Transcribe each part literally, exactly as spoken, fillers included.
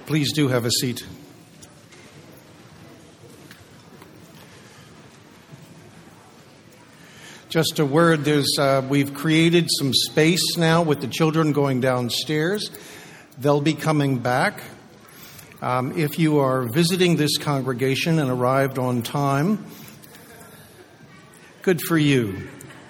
Please do have a seat. Just a word, there's uh, we've created some space now with the children going downstairs. They'll be coming back. Um, if you are visiting this congregation and arrived on time, good for you.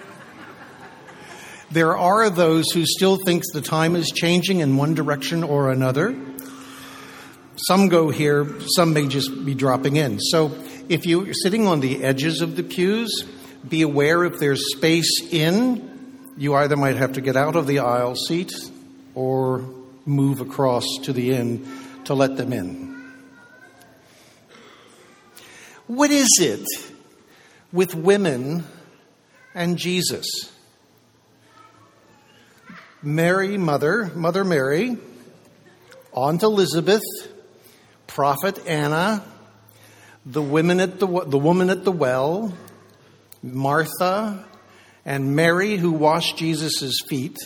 There are those who still think the time is changing in one direction or another. Some go here, some may just be dropping in. So if you're sitting on the edges of the pews, be aware if there's space in, you either might have to get out of the aisle seat or move across to the end to let them in. What is it with women and Jesus? Mary, Mother, Mother Mary, Aunt Elizabeth, Prophet Anna, the women at the the woman at the well, Martha, and Mary who washed Jesus' feet.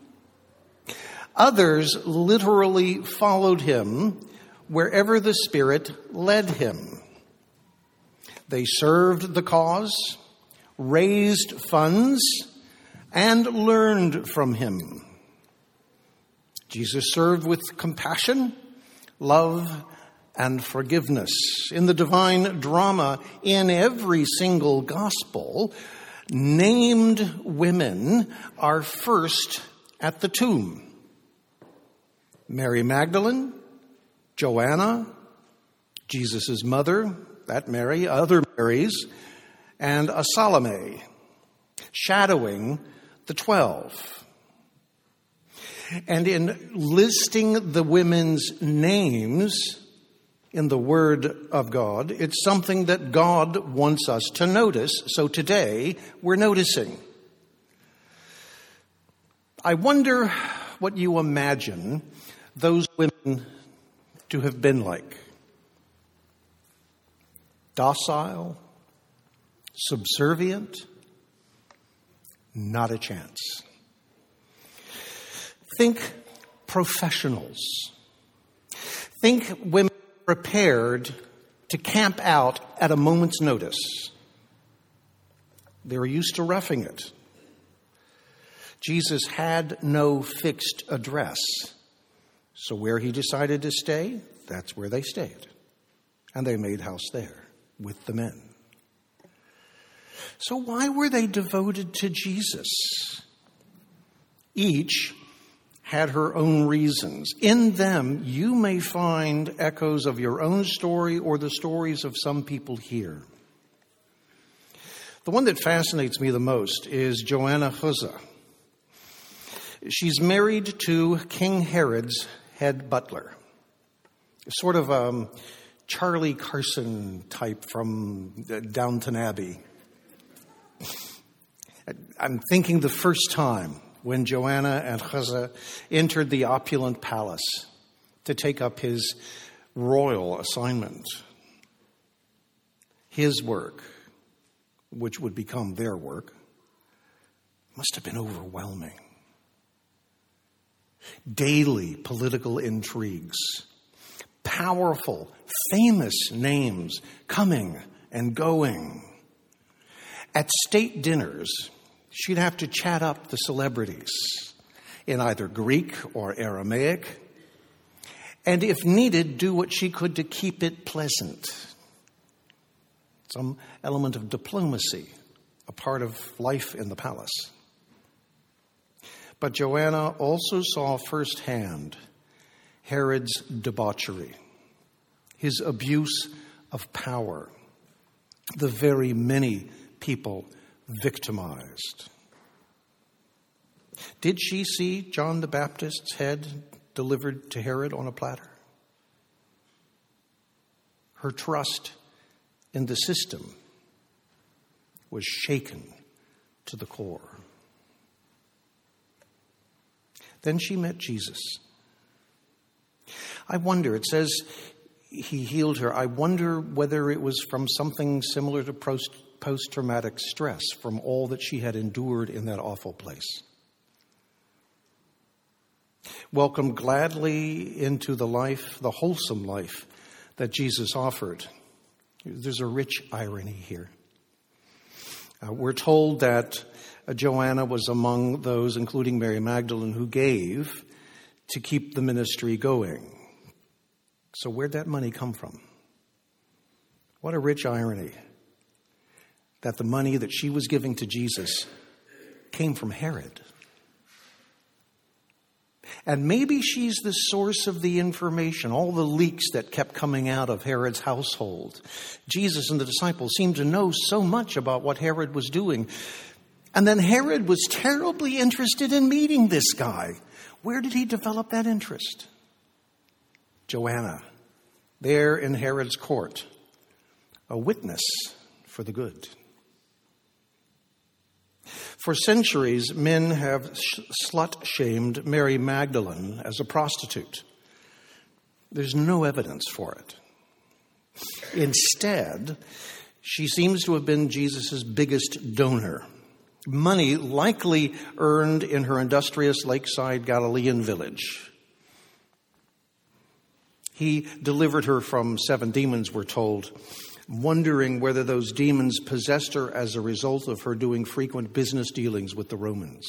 Others literally followed him wherever the Spirit led him. They served the cause, raised funds, and learned from him. Jesus served with compassion, love, and forgiveness. In the divine drama, in every single gospel, named women are first at the tomb. Mary Magdalene, Joanna, Jesus' mother, that Mary, other Marys, and a Salome, shadowing the twelve. And in listing the women's names in the Word of God, it's something that God wants us to notice. So today, we're noticing. I wonder what you imagine those women to have been like. Docile? Subservient? Not a chance. Think professionals. Think women prepared to camp out at a moment's notice. They were used to roughing it. Jesus had no fixed address. So where he decided to stay, that's where they stayed. And they made house there with the men. So why were they devoted to Jesus? Each had her own reasons. In them, you may find echoes of your own story or the stories of some people here. The one that fascinates me the most is Joanna Chuza. She's married to King Herod's head butler, sort of a Charlie Carson type from Downton Abbey. I'm thinking the first time when Joanna and Chuza entered the opulent palace to take up his royal assignment. His work, which would become their work, must have been overwhelming. Daily political intrigues, powerful, famous names coming and going. At state dinners, she'd have to chat up the celebrities in either Greek or Aramaic, and if needed, do what she could to keep it pleasant. Some element of diplomacy, a part of life in the palace. But Joanna also saw firsthand Herod's debauchery, his abuse of power, the very many people victimized. Did she see John the Baptist's head delivered to Herod on a platter? Her trust in the system was shaken to the core. Then she met Jesus. I wonder, it says he healed her. I wonder whether it was from something similar to post, post-traumatic stress from all that she had endured in that awful place. welcomed gladly into the life, the wholesome life that Jesus offered. There's a rich irony here. Uh, we're told that uh, Joanna was among those, including Mary Magdalene, who gave to keep the ministry going. So where'd that money come from? What a rich irony that the money that she was giving to Jesus came from Herod. And maybe she's the source of the information, all the leaks that kept coming out of Herod's household. Jesus and the disciples seemed to know so much about what Herod was doing. And then Herod was terribly interested in meeting this guy. Where did he develop that interest? Joanna, there in Herod's court, a witness for the good. For centuries, men have slut-shamed Mary Magdalene as a prostitute. There's no evidence for it. Instead, she seems to have been Jesus' biggest donor. Money likely earned in her industrious lakeside Galilean village. He delivered her from seven demons, we're told, wondering whether those demons possessed her as a result of her doing frequent business dealings with the Romans.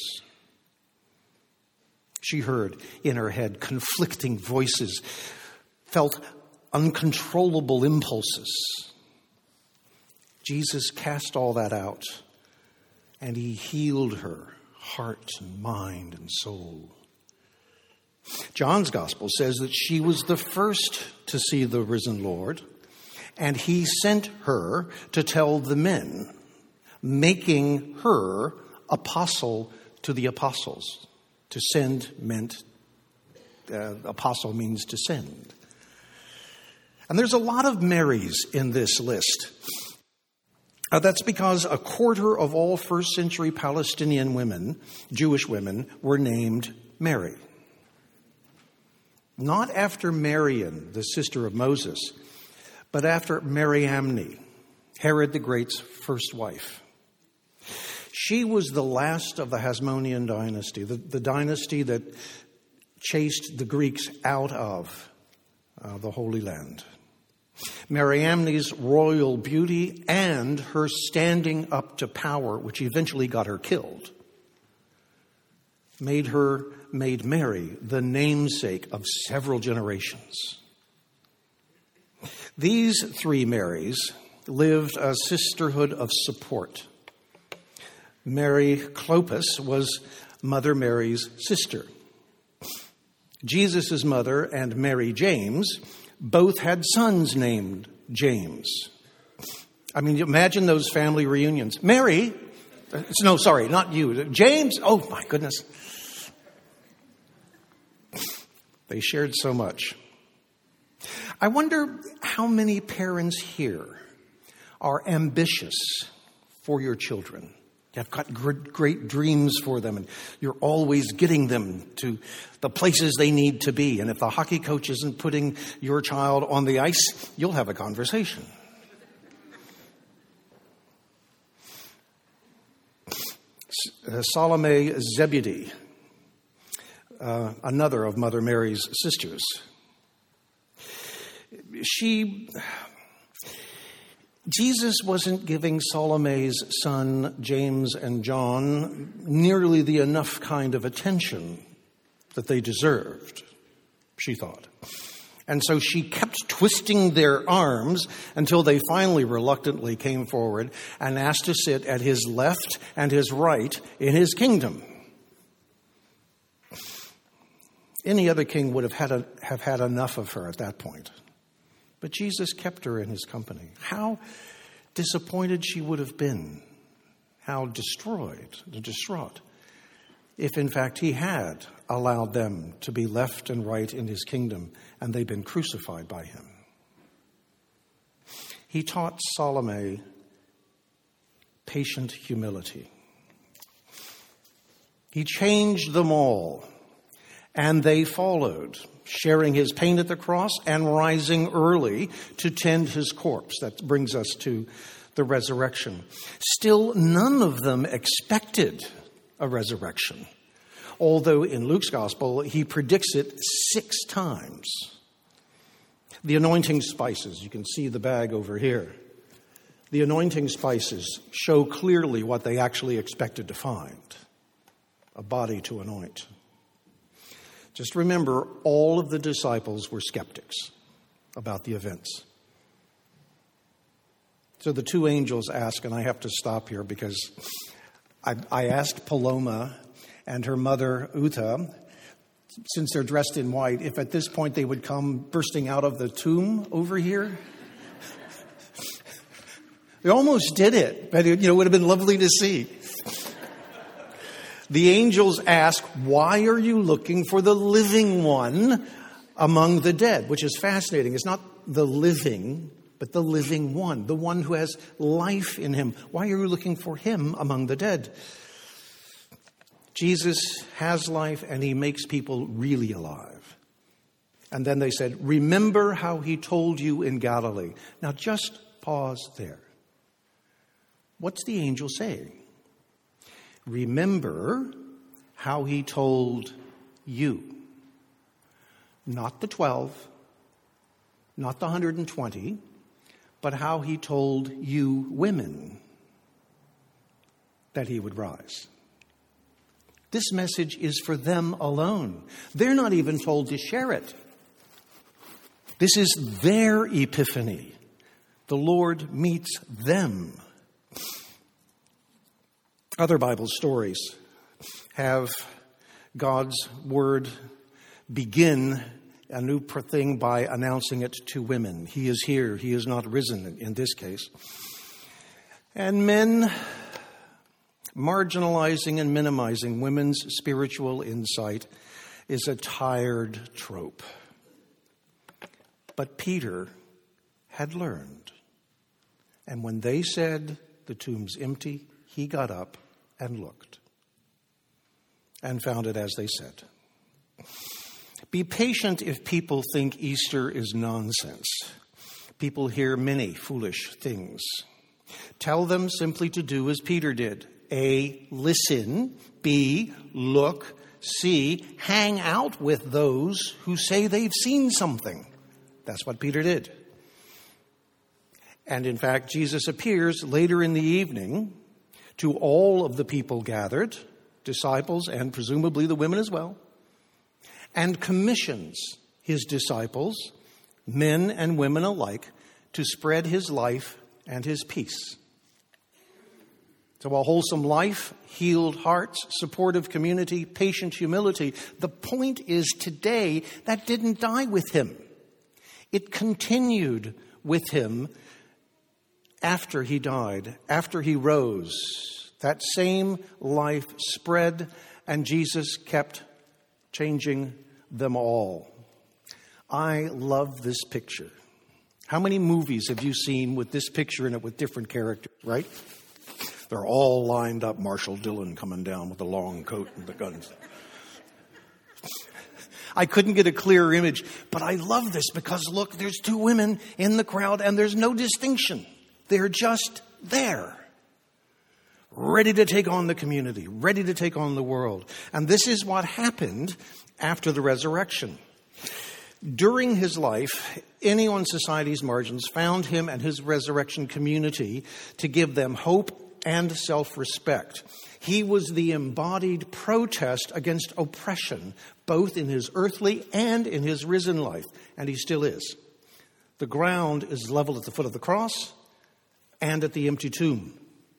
She heard in her head conflicting voices, felt uncontrollable impulses. Jesus cast all that out, and he healed her heart and mind and soul. John's gospel says that she was the first to see the risen Lord, and he sent her to tell the men, making her apostle to the apostles. To send meant, uh, apostle means to send. And there's a lot of Marys in this list. Uh, that's because a quarter of all first century Palestinian women, Jewish women, were named Mary. Not after Marian, the sister of Moses, but after Mariamne, Herod the Great's first wife. She was the last of the Hasmonean dynasty, the, the dynasty that chased the Greeks out of uh, the Holy Land. Mariamne's royal beauty and her standing up to power, which eventually got her killed, made her, made Mary the namesake of several generations. These three Marys lived a sisterhood of support. Mary Clopas was Mother Mary's sister. Jesus' mother and Mary James both had sons named James. I mean, imagine those family reunions. Mary, no, sorry, not you. James, oh my goodness. They shared so much. I wonder how many parents here are ambitious for your children. You've got great dreams for them, and you're always getting them to the places they need to be. And if the hockey coach isn't putting your child on the ice, you'll have a conversation. Salome Zebedee, uh, another of Mother Mary's sisters. She... Jesus wasn't giving Salome's son, James and John, nearly the enough kind of attention that they deserved, she thought. And so she kept twisting their arms until they finally reluctantly came forward and asked to sit at his left and his right in his kingdom. Any other king would have had, a, have had enough of her at that point. But Jesus kept her in his company. How disappointed she would have been, how destroyed, distraught, if in fact he had allowed them to be left and right in his kingdom and they'd been crucified by him. He taught Salome patient humility. He changed them all, and they followed, sharing his pain at the cross and rising early to tend his corpse. That brings us to the resurrection. Still, none of them expected a resurrection. although in Luke's gospel, he predicts it six times. The anointing spices, you can see the bag over here. The anointing spices show clearly what they actually expected to find, a body to anoint. Just remember, all of the disciples were skeptics about the events. So the two angels ask, and I have to stop here because I, I asked Paloma and her mother, Uta, since they're dressed in white, if at this point they would come bursting out of the tomb over here. They almost did it, but it, you know, would have been lovely to see. The angels ask, why are you looking for the living one among the dead? Which is fascinating. It's not the living, but the living one, the one who has life in him. Why are you looking for him among the dead? Jesus has life and he makes people really alive. And then they said, remember how he told you in Galilee. Now just pause there. What's the angel saying? Remember how he told you. Not the twelve, not the one hundred twenty, but how he told you women that he would rise. This message is for them alone. They're not even told to share it. This is their epiphany. The Lord meets them. Other Bible stories have God's word begin a new thing by announcing it to women. He is here. He is not risen in this case. And men marginalizing and minimizing women's spiritual insight is a tired trope. But Peter had learned. And when they said the tomb's empty, he got up and looked and found it as they said. Be patient if people think Easter is nonsense. People hear many foolish things. Tell them simply to do as Peter did. A, listen. B, look. C, hang out with those who say they've seen something. That's what Peter did. And in fact, Jesus appears later in the evening to all of the people gathered, disciples and presumably the women as well, and commissions his disciples, men and women alike, to spread his life and his peace. So a wholesome life, healed hearts, supportive community, patient humility. The point is today that didn't die with him. It continued with him after he died, after he rose. That same life spread, and Jesus kept changing them all. I love this picture. How many movies have you seen with this picture in it with different characters, right? They're all lined up. Marshall Dillon coming down with the long coat and the guns. I couldn't get a clearer image, but I love this because, look, there's two women in the crowd and there's no distinction. They're just there, ready to take on the community, ready to take on the world. And this is what happened after the resurrection. During his life, any on society's margins found him and his resurrection community to give them hope and self-respect. He was the embodied protest against oppression, both in his earthly and in his risen life, and he still is. The ground is level at the foot of the cross and at the empty tomb.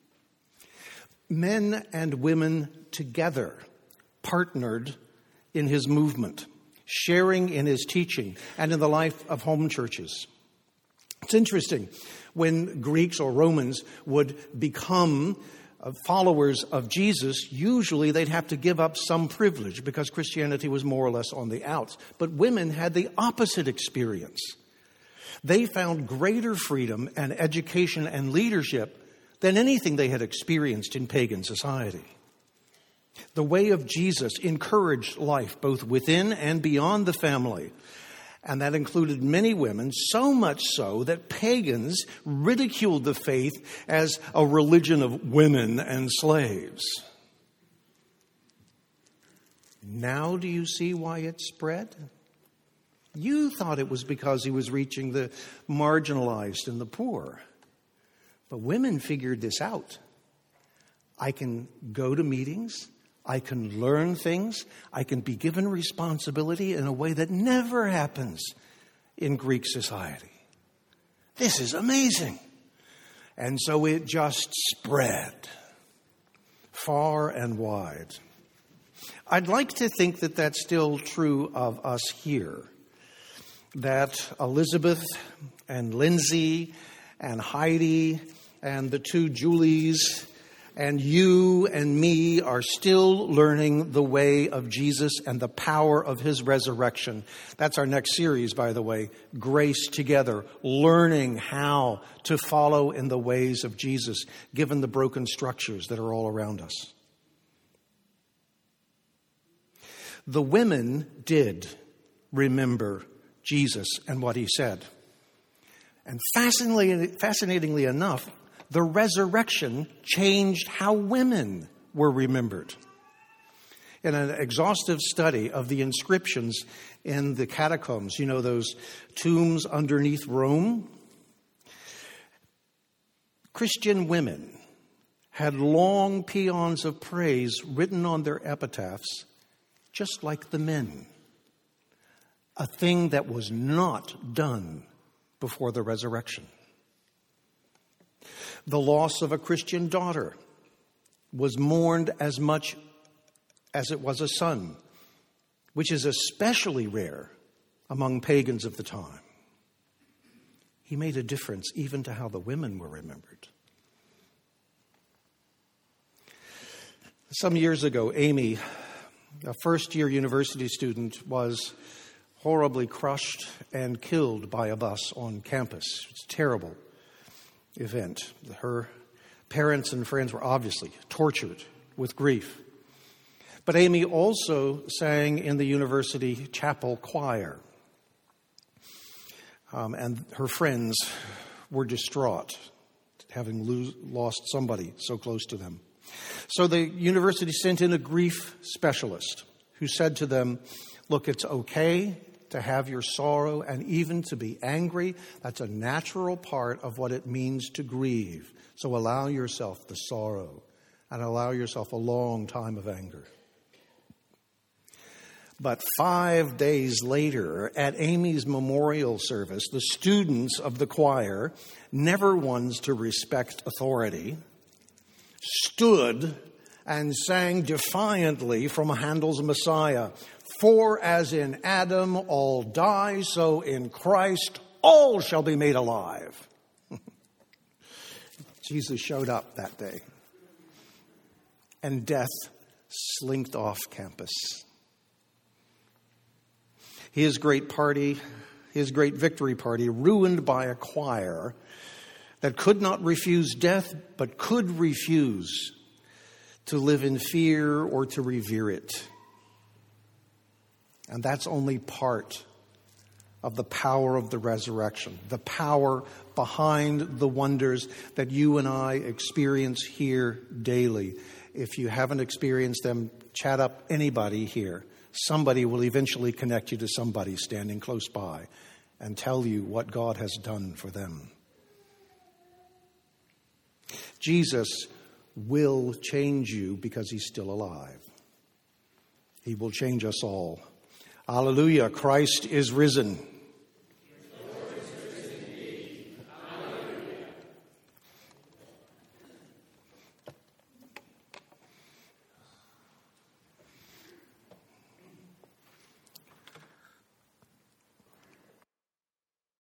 Men and women together partnered in his movement, sharing in his teaching and in the life of home churches. It's interesting, when Greeks or Romans would become followers of Jesus, usually they'd have to give up some privilege because Christianity was more or less on the outs. But women had the opposite experience. They found greater freedom and education and leadership than anything they had experienced in pagan society. The way of Jesus encouraged life both within and beyond the family. And that included many women, so much so that pagans ridiculed the faith as a religion of women and slaves. Now do you see why it spread? You thought it was because he was reaching the marginalized and the poor. But women figured this out. I can go to meetings. I can learn things. I can be given responsibility in a way that never happens in Greek society. This is amazing. And so it just spread far and wide. I'd like to think that that's still true of us here. That Elizabeth and Lindsay and Heidi and the two Julies and you and me are still learning the way of Jesus and the power of his resurrection. That's our next series, by the way, Grace Together, learning how to follow in the ways of Jesus, given the broken structures that are all around us. The women did remember Jesus and what he said. And fascinatingly, fascinatingly enough, the resurrection changed how women were remembered. In an exhaustive study of the inscriptions in the catacombs, you know, those tombs underneath Rome, Christian women had long paeans of praise written on their epitaphs, just like the men. A thing that was not done before the resurrection. The loss of a Christian daughter was mourned as much as it was a son, which is especially rare among pagans of the time. He made a difference even to how the women were remembered. Some years ago, Amy, a first-year university student, was horribly crushed and killed by a bus on campus. It's a terrible event. Her parents and friends were obviously tortured with grief. But Amy also sang in the university chapel choir. Um, and her friends were distraught, having lose, lost somebody so close to them. So the university sent in a grief specialist who said to them, look, it's okay to have your sorrow and even to be angry. That's a natural part of what it means to grieve. So allow yourself the sorrow and allow yourself a long time of anger. But five days later, at Amy's memorial service, the students of the choir, never ones to respect authority, stood and sang defiantly from Handel's Messiah. For as in Adam all die, so in Christ all shall be made alive. Jesus showed up that day. And death slinked off campus. His great party, his great victory party, ruined by a choir that could not refuse death, but could refuse to live in fear or to revere it. And that's only part of the power of the resurrection, the power behind the wonders that you and I experience here daily. If you haven't experienced them, chat up anybody here. Somebody will eventually connect you to somebody standing close by and tell you what God has done for them. Jesus will change you because he's still alive. He will change us all. Hallelujah, Christ is risen.